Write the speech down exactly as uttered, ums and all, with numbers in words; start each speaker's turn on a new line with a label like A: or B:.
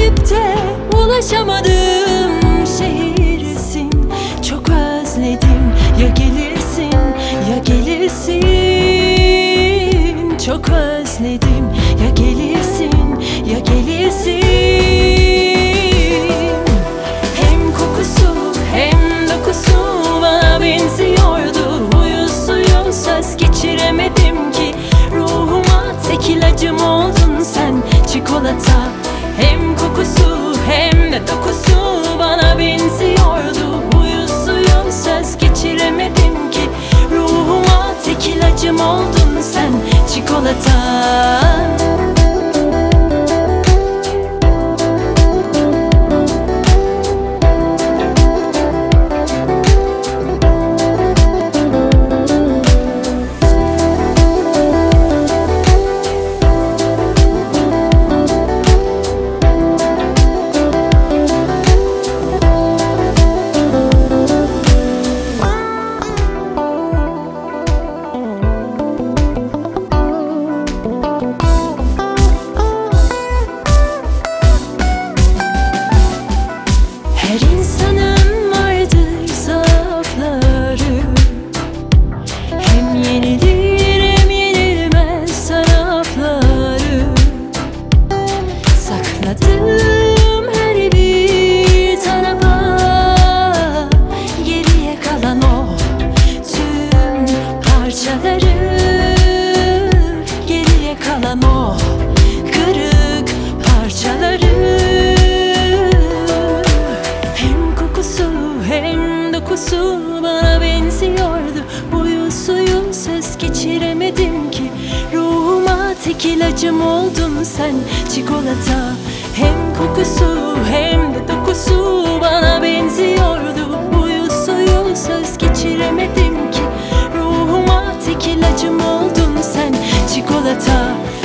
A: gidip de ulaşamadığım şehirsin. Çok özledim, ya gelirsin ya gelirsin. Çok özledim, ya gelirsin ya gelirsin. Hem kokusu hem dokusu bana benziyordu. Huyu suyu söz geçiremedim ki. Ruhuma tek ilacım oldun sen, çikolata. Hem kokusu hem de dokusu bana benziyordu. Huyu suyu söz geçiremedim ki. Ruhuma tek ilacım oldun sen, çikolata. Her insanın vardır zaafları. Hem yenilir hem yenilmez tarafları. Sakladığım her bir tarafa geriye kalan o tüm parçaları. Geriye kalan o kırık parçaları. Hem dokusu bana benziyordu. Huyu suyu söz geçiremedim ki. Ruhuma tek ilacım oldun sen, çikolata. Hem kokusu hem de dokusu bana benziyordu. Huyu suyu söz geçiremedim ki. Ruhuma tek ilacım oldun sen, çikolata.